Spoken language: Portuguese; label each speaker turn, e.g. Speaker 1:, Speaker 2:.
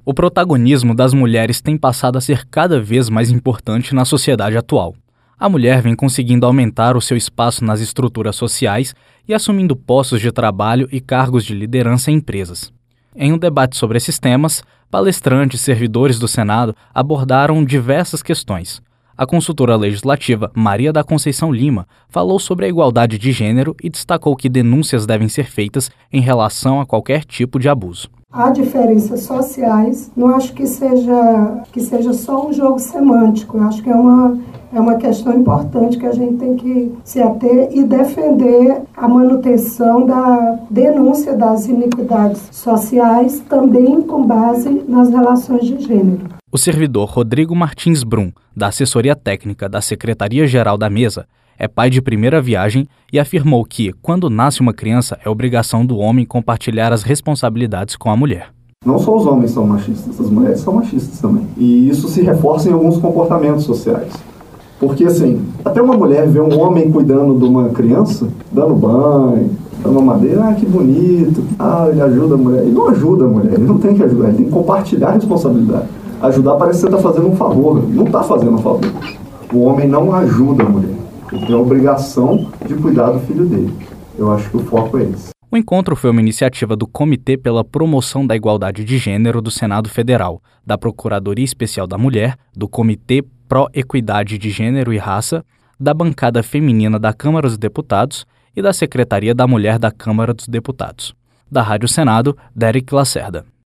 Speaker 1: O protagonismo das mulheres tem passado a ser cada vez mais importante na sociedade atual. A mulher vem conseguindo aumentar o seu espaço nas estruturas sociais e assumindo postos de trabalho e cargos de liderança em empresas. Em um debate sobre esses temas, palestrantes e servidores do Senado abordaram diversas questões. A consultora legislativa Maria da Conceição Lima falou sobre a igualdade de gênero e destacou que denúncias devem ser feitas em relação a qualquer tipo de abuso.
Speaker 2: Há diferenças sociais, não acho que seja só um jogo semântico, eu acho que é uma questão importante que a gente tem que se ater e defender a manutenção da denúncia das iniquidades sociais, também com base nas relações de gênero.
Speaker 1: O servidor Rodrigo Martins Brum, da assessoria técnica da Secretaria-Geral da Mesa, é pai de primeira viagem e afirmou que, quando nasce uma criança, é obrigação do homem compartilhar as responsabilidades com a mulher.
Speaker 3: Não só os homens são machistas, as mulheres são machistas também. E isso se reforça em alguns comportamentos sociais. Porque, assim, até uma mulher vê um homem cuidando de uma criança, dando banho, dando madeira, que bonito, ele ajuda a mulher. Ele não ajuda a mulher, ele não tem que ajudar, ele tem que compartilhar a responsabilidade. Ajudar parece que você está fazendo um favor, não está fazendo um favor. O homem não ajuda a mulher. Ele tem a obrigação de cuidar do filho dele. Eu acho que o foco é esse.
Speaker 1: O encontro foi uma iniciativa do Comitê pela Promoção da Igualdade de Gênero do Senado Federal, da Procuradoria Especial da Mulher, do Comitê Pró-Equidade de Gênero e Raça, da Bancada Feminina da Câmara dos Deputados e da Secretaria da Mulher da Câmara dos Deputados. Da Rádio Senado, Derek Lacerda.